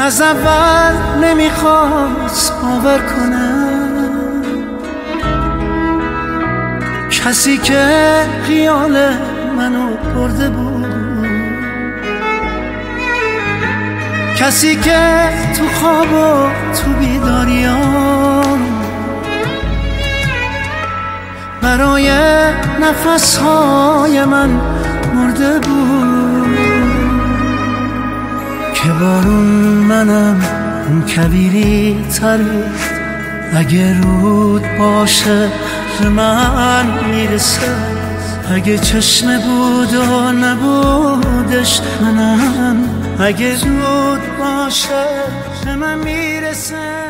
از اول نمیخواست باور کنم، کسی که خیال منو برده بود، کسی که تو خواب و تو بیداریام برای نفسهای من مرده بود. که بارون منم اون کبیری تره، اگه رود باشه به من میرسه، اگه چشمه بود و نبودش منم، اگه رود باشه به من میرسه.